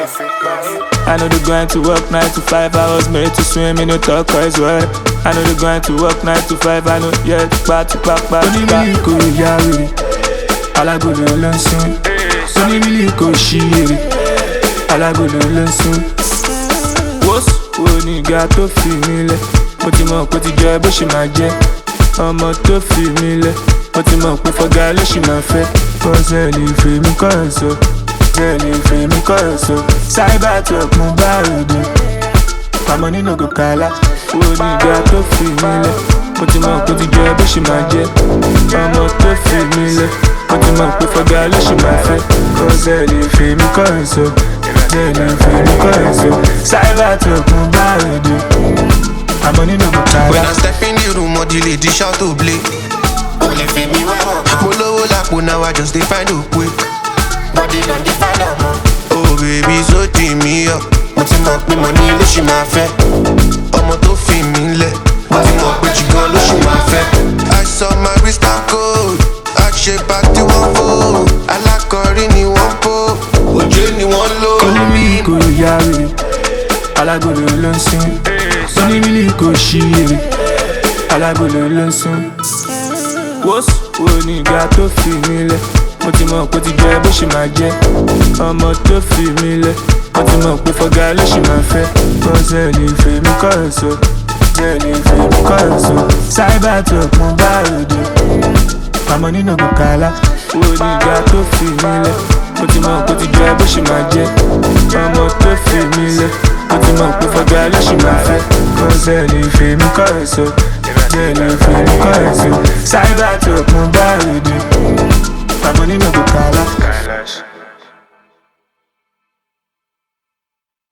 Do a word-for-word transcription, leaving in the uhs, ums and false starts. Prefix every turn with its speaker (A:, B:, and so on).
A: I know they're going to work nine to five. I was made to swim in the talk as well. I know they're going to work nine to five. I know, yeah, back to back, back to back. Only really go yari, alagodo lansun. Only really go shiri, alagodo lansun. What's wo nigga tó fi mí lẹ̀? Mo ti mọ̀ pé ti jẹ́ bó ṣe máa jẹ́. Ọmọ tó fi mí lẹ̀. Mo ti mọ̀ pé fọ́gá ló ṣì máa fẹ́. Kọ́sẹ̀ lè fè mí kọ́ ẹ̀ sọ. Kọ́sẹ̀ lè fè mí kọ́ ẹ̀ sọ. Cyber truck mo bá ròde. Pàmò nínú gòkàlà. Wo nigga tó fi mí lẹ̀? Mo ti mọ̀ pé ti jẹ́ bó ṣe máa jẹ́. Ọmọ tó fi mí lẹ̀. Mo ti mọ̀ pé fọ́gá ló ṣì máa fẹ́. Kọ́sẹ̀ lè fè mí kọ́ ẹ̀ sọ. Kọ́sẹ̀ lè fè mí kọ́ ẹ̀ sọ. Cyber truck mo bá ròde. Pàmò nínú gòkàlà.
B: When I step in the room, all the ladies shout to play.
C: Only for me, well,
B: Mo lówó lápò, now I just dey find a way.
C: body on the final mo.
B: Oh baby, so team me up.
C: Mo ti mọ̀ pé mo ní ló ṣì máa fẹ́.
B: Ọmọ tó fi mí lẹ̀.
C: Mo ti mọ̀ pé jìgàn ló ṣì máa fẹ́.
B: I saw my wrist and code. Àṣebà tí wọ́n fò. Alákọ̀rí ni wọ́n pò. Òjé ni wọ́n lò.
A: Only really go yari, alagodo lansun. Only really go shiri, alagodo lansun. What's wo nigga tó fi mí lẹ̀? Mo ti mọ̀ pé ti jẹ́ bó ṣe máa jẹ́. Ọmọ tó fi mí lẹ̀. Mo ti mọ̀ pé fọ́gá ló ṣì máa fẹ́. Kọ́sẹ̀ lè fè mí kọ́ ẹ̀ sọ. Kọ́sẹ̀ lè fè mí kọ́ ẹ̀ sọ. Cyber truck mo bá ròde. Pàmò nínú gòkàlà. Wo nigga tó fi mí lẹ̀? Mo ti mọ̀ pé ti jẹ́ bó ṣe máa jẹ́. Ọmọ tó fi mí lẹ̀. Mo ti mọ̀ pé fọ́gá ló ṣì máa fẹ́. Kọ́sẹ̀ lè fè mí kọ́ ẹ̀ sọ. Kọ́sẹ̀ lè fè mí kọ́ ẹ̀ sọ. Cyber truck mo bá ròde. Pàmò nínú gòkàlà.